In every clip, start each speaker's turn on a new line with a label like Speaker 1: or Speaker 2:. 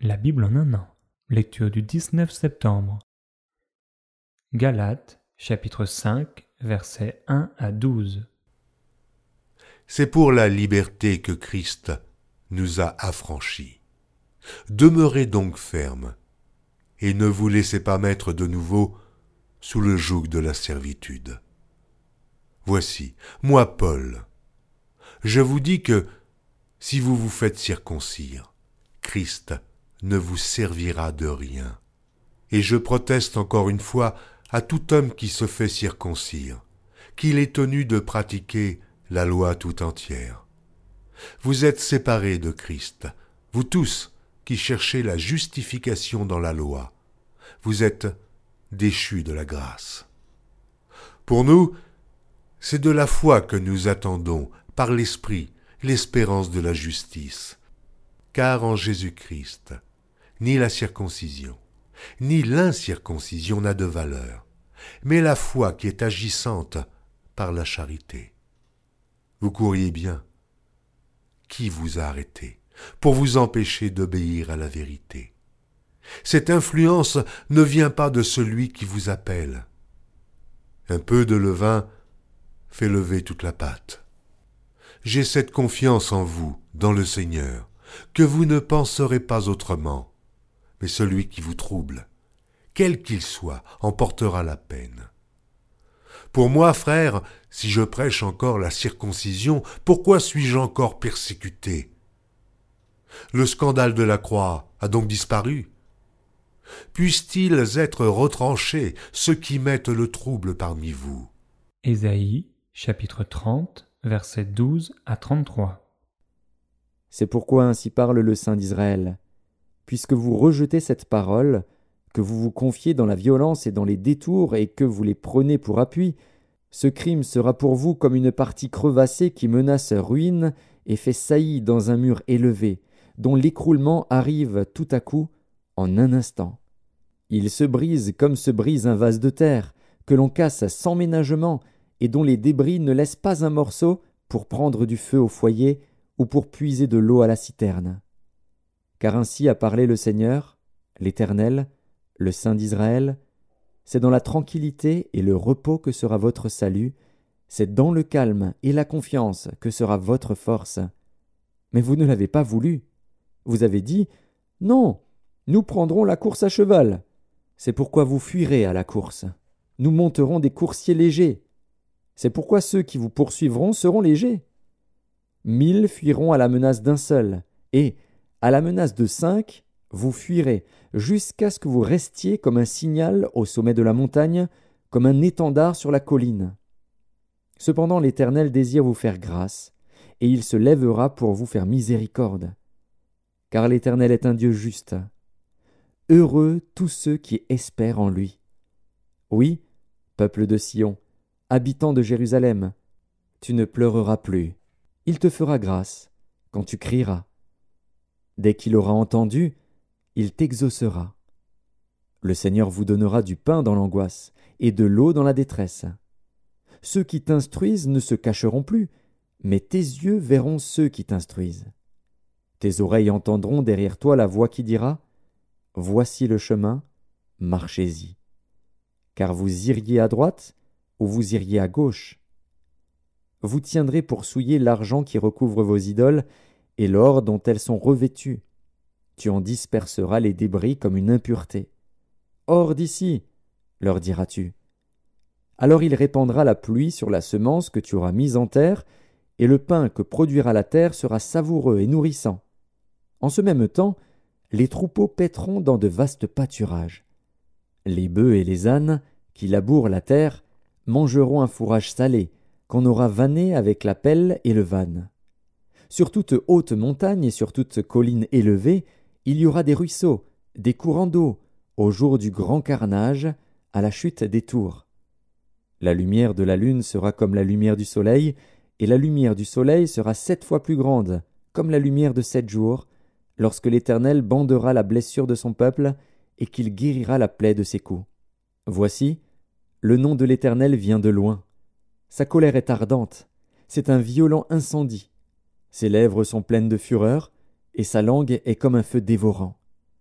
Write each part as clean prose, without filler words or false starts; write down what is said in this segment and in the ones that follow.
Speaker 1: La Bible en un an. Lecture du 19 septembre. Galates, chapitre 5, versets 1 à 12.
Speaker 2: C'est pour la liberté que Christ nous a affranchis. Demeurez donc fermes, et ne vous laissez pas mettre de nouveau sous le joug de la servitude. Voici, moi Paul, je vous dis que si vous vous faites circoncire, Christ ne vous servira de rien. Et je proteste encore une fois à tout homme qui se fait circoncire, qu'il est tenu de pratiquer la loi tout entière. Vous êtes séparés de Christ, vous tous qui cherchez la justification dans la loi. Vous êtes déchus de la grâce. Pour nous, c'est de la foi que nous attendons, par l'Esprit, l'espérance de la justice. Car en Jésus-Christ, ni la circoncision, ni l'incirconcision n'a de valeur, mais la foi qui est agissante par la charité. Vous couriez bien. Qui vous a arrêté pour vous empêcher d'obéir à la vérité? Cette influence ne vient pas de celui qui vous appelle. Un peu de levain fait lever toute la pâte. J'ai cette confiance en vous, dans le Seigneur, que vous ne penserez pas autrement, mais celui qui vous trouble, quel qu'il soit, en portera la peine. Pour moi, frère, si je prêche encore la circoncision, pourquoi suis-je encore persécuté? Le scandale de la croix a donc disparu. Puissent-ils être retranchés, ceux qui mettent le trouble parmi vous?
Speaker 1: Ésaïe, chapitre 30, versets 12 à 33.
Speaker 3: C'est pourquoi ainsi parle le Saint d'Israël. Puisque vous rejetez cette parole, que vous vous confiez dans la violence et dans les détours et que vous les prenez pour appui, ce crime sera pour vous comme une partie crevassée qui menace ruine et fait saillie dans un mur élevé, dont l'écroulement arrive tout à coup en un instant. Il se brise comme se brise un vase de terre, que l'on casse sans ménagement et dont les débris ne laissent pas un morceau pour prendre du feu au foyer ou pour puiser de l'eau à la citerne. Car ainsi a parlé le Seigneur, l'Éternel, le Saint d'Israël, c'est dans la tranquillité et le repos que sera votre salut, c'est dans le calme et la confiance que sera votre force. Mais vous ne l'avez pas voulu. Vous avez dit « Non, nous prendrons la course à cheval ». C'est pourquoi vous fuirez à la course. Nous monterons des coursiers légers. C'est pourquoi ceux qui vous poursuivront seront légers. 1000 fuiront à la menace d'un seul, et, à la menace de 5, vous fuirez, jusqu'à ce que vous restiez comme un signal au sommet de la montagne, comme un étendard sur la colline. Cependant l'Éternel désire vous faire grâce, et il se lèvera pour vous faire miséricorde. Car l'Éternel est un Dieu juste. Heureux tous ceux qui espèrent en lui. Oui, peuple de Sion, habitant de Jérusalem, tu ne pleureras plus. Il te fera grâce quand tu crieras. Dès qu'il aura entendu, il t'exaucera. Le Seigneur vous donnera du pain dans l'angoisse et de l'eau dans la détresse. Ceux qui t'instruisent ne se cacheront plus, mais tes yeux verront ceux qui t'instruisent. Tes oreilles entendront derrière toi la voix qui dira « Voici le chemin, marchez-y. » Car vous iriez à droite ou vous iriez à gauche. Vous tiendrez pour souiller l'argent qui recouvre vos idoles et l'or dont elles sont revêtues. Tu en disperseras les débris comme une impureté. Hors d'ici, leur diras-tu. Alors il répandra la pluie sur la semence que tu auras mise en terre, et le pain que produira la terre sera savoureux et nourrissant. En ce même temps, les troupeaux paîtront dans de vastes pâturages. Les bœufs et les ânes, qui labourent la terre, mangeront un fourrage salé, qu'on aura vanné avec la pelle et le vanne. Sur toute haute montagne et sur toute colline élevée, il y aura des ruisseaux, des courants d'eau, au jour du grand carnage, à la chute des tours. La lumière de la lune sera comme la lumière du soleil, et la lumière du soleil sera 7 fois plus grande, comme la lumière de 7 jours, lorsque l'Éternel bandera la blessure de son peuple, et qu'il guérira la plaie de ses coups. Voici, le nom de l'Éternel vient de loin. Sa colère est ardente, c'est un violent incendie. Ses lèvres sont pleines de fureur, et sa langue est comme un feu dévorant.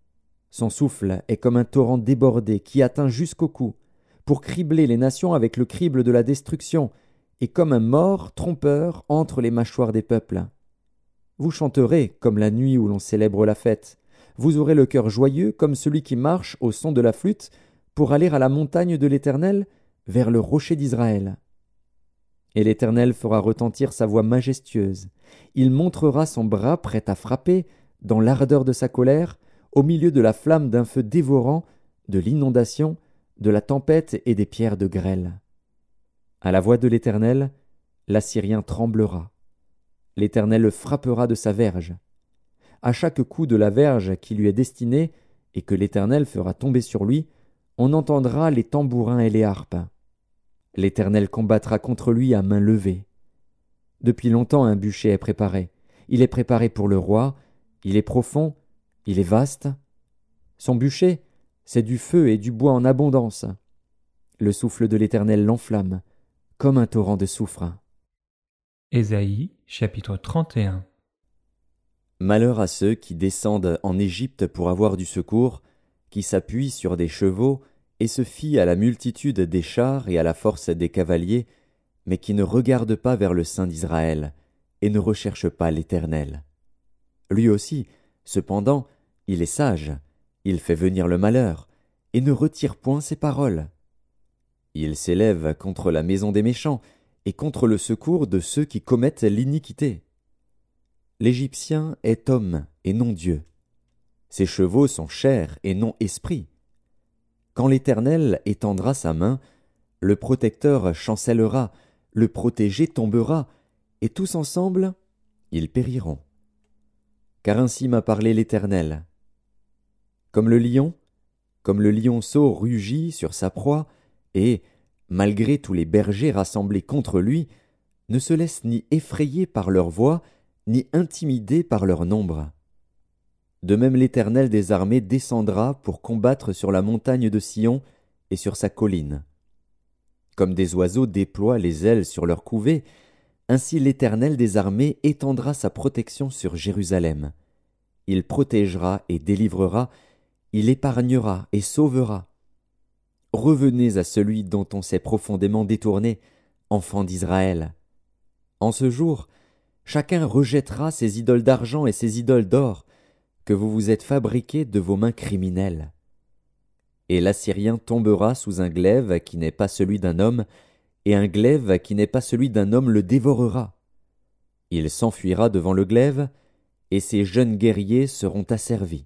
Speaker 3: Son souffle est comme un torrent débordé qui atteint jusqu'au cou, pour cribler les nations avec le crible de la destruction, et comme un mors trompeur entre les mâchoires des peuples. Vous chanterez comme la nuit où l'on célèbre la fête. Vous aurez le cœur joyeux comme celui qui marche au son de la flûte pour aller à la montagne de l'Éternel, vers le rocher d'Israël. Et l'Éternel fera retentir sa voix majestueuse. Il montrera son bras prêt à frapper, dans l'ardeur de sa colère, au milieu de la flamme d'un feu dévorant, de l'inondation, de la tempête et des pierres de grêle. À la voix de l'Éternel, l'Assyrien tremblera. L'Éternel le frappera de sa verge. À chaque coup de la verge qui lui est destinée, et que l'Éternel fera tomber sur lui, on entendra les tambourins et les harpes. L'Éternel combattra contre lui à main levée. Depuis longtemps un bûcher est préparé. Il est préparé pour le roi, il est profond, il est vaste. Son bûcher, c'est du feu et du bois en abondance. Le souffle de l'Éternel l'enflamme, comme un torrent de soufre.
Speaker 1: Ésaïe, chapitre 31.
Speaker 3: Malheur à ceux qui descendent en Égypte pour avoir du secours, qui s'appuient sur des chevaux et se fient à la multitude des chars et à la force des cavaliers, mais qui ne regardent pas vers le Saint d'Israël et ne recherchent pas l'Éternel. Lui aussi, cependant, il est sage, il fait venir le malheur, et ne retire point ses paroles. Il s'élève contre la maison des méchants, et contre le secours de ceux qui commettent l'iniquité. L'Égyptien est homme et non Dieu. Ses chevaux sont chair et non esprit. Quand l'Éternel étendra sa main, le protecteur chancellera, le protégé tombera, et tous ensemble, ils périront. Car ainsi m'a parlé l'Éternel. Comme le lionceau rugit sur sa proie, et, malgré tous les bergers rassemblés contre lui, ne se laisse ni effrayer par leur voix, ni intimider par leur nombre. De même l'Éternel des armées descendra pour combattre sur la montagne de Sion et sur sa colline. Comme des oiseaux déploient les ailes sur leur couvée, ainsi l'Éternel des armées étendra sa protection sur Jérusalem. Il protégera et délivrera, il épargnera et sauvera. Revenez à celui dont on s'est profondément détourné, enfants d'Israël. En ce jour, chacun rejettera ses idoles d'argent et ses idoles d'or, que vous vous êtes fabriqués de vos mains criminelles. Et l'Assyrien tombera sous un glaive qui n'est pas celui d'un homme, et un glaive qui n'est pas celui d'un homme le dévorera. Il s'enfuira devant le glaive, et ses jeunes guerriers seront asservis.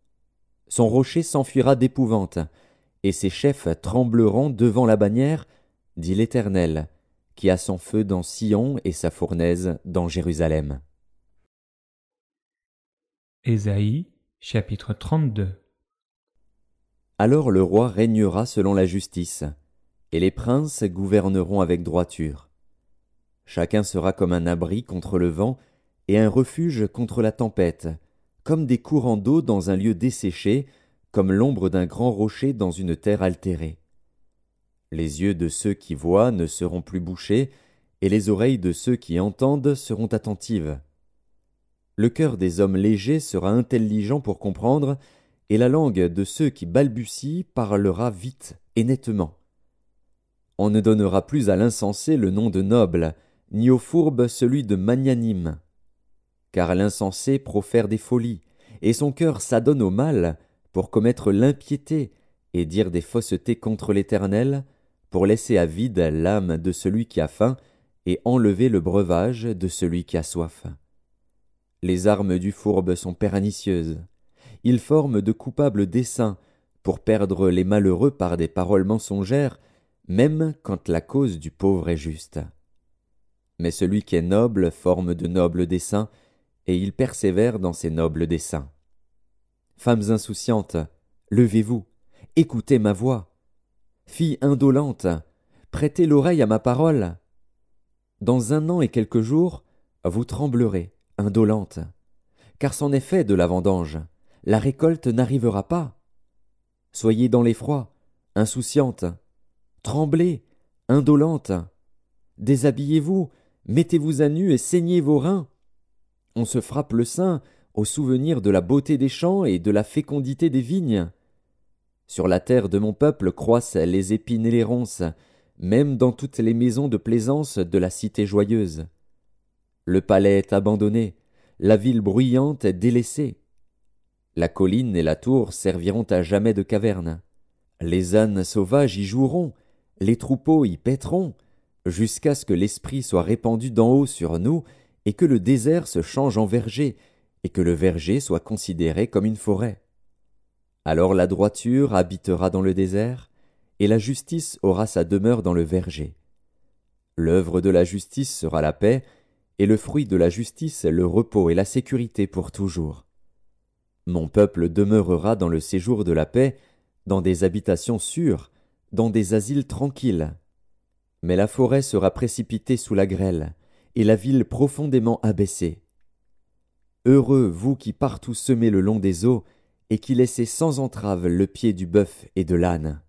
Speaker 3: Son rocher s'enfuira d'épouvante, et ses chefs trembleront devant la bannière, dit l'Éternel, qui a son feu dans Sion et sa fournaise dans Jérusalem.
Speaker 1: Ésaïe, chapitre 32.
Speaker 3: Alors le roi régnera selon la justice, et les princes gouverneront avec droiture. Chacun sera comme un abri contre le vent, et un refuge contre la tempête, comme des courants d'eau dans un lieu desséché, comme l'ombre d'un grand rocher dans une terre altérée. Les yeux de ceux qui voient ne seront plus bouchés, et les oreilles de ceux qui entendent seront attentives. Le cœur des hommes légers sera intelligent pour comprendre, et la langue de ceux qui balbutient parlera vite et nettement. On ne donnera plus à l'insensé le nom de noble, ni au fourbe celui de magnanime. Car l'insensé profère des folies, et son cœur s'adonne au mal, pour commettre l'impiété et dire des faussetés contre l'Éternel, pour laisser à vide l'âme de celui qui a faim et enlever le breuvage de celui qui a soif. Les armes du fourbe sont pernicieuses. Ils forment de coupables desseins pour perdre les malheureux par des paroles mensongères, même quand la cause du pauvre est juste. Mais celui qui est noble forme de nobles desseins, et il persévère dans ses nobles desseins. Femmes insouciantes, levez-vous, écoutez ma voix. Filles indolentes, prêtez l'oreille à ma parole. Dans 1 an et quelques jours, vous tremblerez, indolentes, car c'en est fait de la vendange, la récolte n'arrivera pas. Soyez dans l'effroi, insouciantes, tremblez, indolentes, déshabillez-vous, mettez-vous à nu et saignez vos reins. On se frappe le sein, au souvenir de la beauté des champs et de la fécondité des vignes. Sur la terre de mon peuple croissent les épines et les ronces, même dans toutes les maisons de plaisance de la cité joyeuse. Le palais est abandonné, la ville bruyante est délaissée. La colline et la tour serviront à jamais de caverne. Les ânes sauvages y joueront, les troupeaux y paîtront, jusqu'à ce que l'esprit soit répandu d'en haut sur nous, et que le désert se change en verger, et que le verger soit considéré comme une forêt. Alors la droiture habitera dans le désert, et la justice aura sa demeure dans le verger. L'œuvre de la justice sera la paix, et le fruit de la justice le repos et la sécurité pour toujours. Mon peuple demeurera dans le séjour de la paix, dans des habitations sûres, dans des asiles tranquilles. Mais la forêt sera précipitée sous la grêle, et la ville profondément abaissée. Heureux vous qui partout semez le long des eaux, et qui laissez sans entrave le pied du bœuf et de l'âne.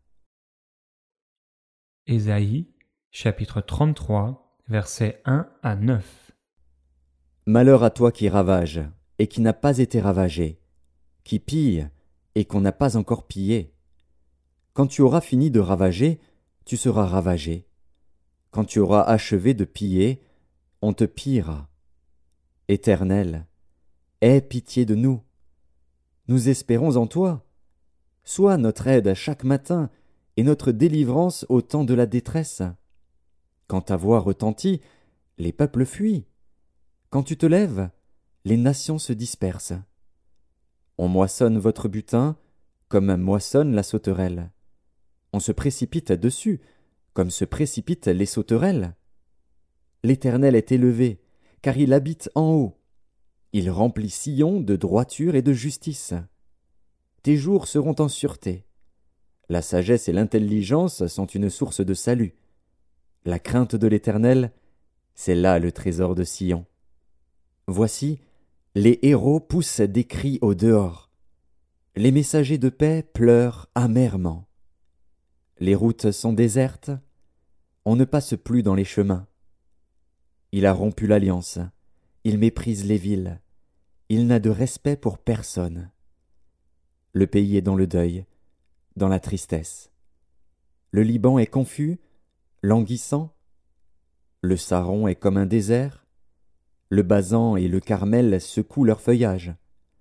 Speaker 1: Ésaïe, chapitre 33, versets 1 à 9.
Speaker 3: Malheur à toi qui ravage, et qui n'a pas été ravagé, qui pille, et qu'on n'a pas encore pillé. Quand tu auras fini de ravager, tu seras ravagé. Quand tu auras achevé de piller, on te pillera. Éternel, aie pitié de nous. Nous espérons en toi. Sois notre aide chaque matin et notre délivrance au temps de la détresse. Quand ta voix retentit, les peuples fuient. Quand tu te lèves, les nations se dispersent. On moissonne votre butin comme moissonne la sauterelle. On se précipite dessus comme se précipitent les sauterelles. L'Éternel est élevé, car il habite en haut. Il remplit Sion de droiture et de justice. Tes jours seront en sûreté. La sagesse et l'intelligence sont une source de salut. La crainte de l'Éternel, c'est là le trésor de Sion. Voici, les héros poussent des cris au dehors. Les messagers de paix pleurent amèrement. Les routes sont désertes, on ne passe plus dans les chemins. Il a rompu l'alliance, il méprise les villes, il n'a de respect pour personne. Le pays est dans le deuil, dans la tristesse. Le Liban est confus, languissant. Le Saron est comme un désert. Le Basan et le Carmel secouent leur feuillage.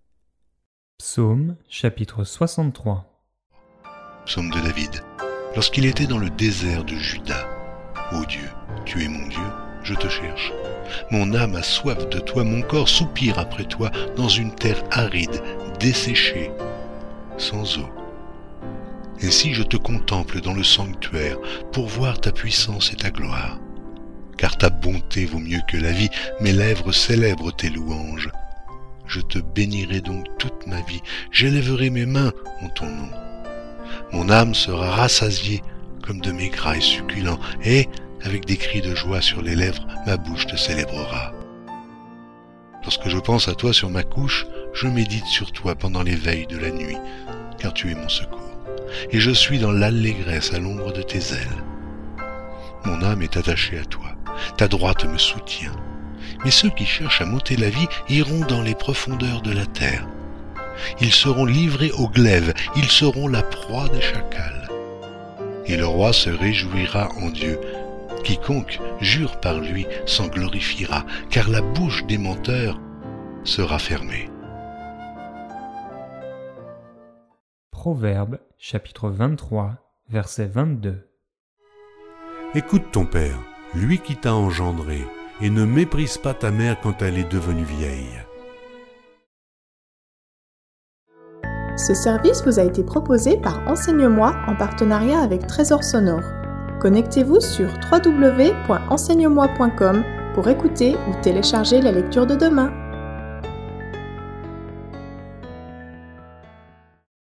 Speaker 1: Psaume, chapitre 63.
Speaker 2: Psaume de David. Lorsqu'il était dans le désert de Juda. Ô Dieu, tu es mon Dieu, je te cherche. Mon âme a soif de toi, mon corps soupire après toi dans une terre aride, desséchée, sans eau. Et si je te contemple dans le sanctuaire pour voir ta puissance et ta gloire, car ta bonté vaut mieux que la vie, mes lèvres célèbrent tes louanges. Je te bénirai donc toute ma vie, j'élèverai mes mains en ton nom. Mon âme sera rassasiée comme de mes grailles succulents, et, avec des cris de joie sur les lèvres, ma bouche te célébrera. Lorsque je pense à toi sur ma couche, je médite sur toi pendant les veilles de la nuit, car tu es mon secours, et je suis dans l'allégresse à l'ombre de tes ailes. Mon âme est attachée à toi, ta droite me soutient. Mais ceux qui cherchent à m'ôter la vie iront dans les profondeurs de la terre. Ils seront livrés au glaive, ils seront la proie des chacals. Et le roi se réjouira en Dieu. Quiconque jure par lui s'en glorifiera, car la bouche des menteurs sera fermée.
Speaker 1: Proverbe, chapitre 23, verset 22.
Speaker 2: Écoute ton père, lui qui t'a engendré, et ne méprise pas ta mère quand elle est devenue vieille.
Speaker 4: Ce service vous a été proposé par Enseigne-moi en partenariat avec Trésor Sonore. Connectez-vous sur www.enseigne-moi.com pour écouter ou télécharger la lecture de demain.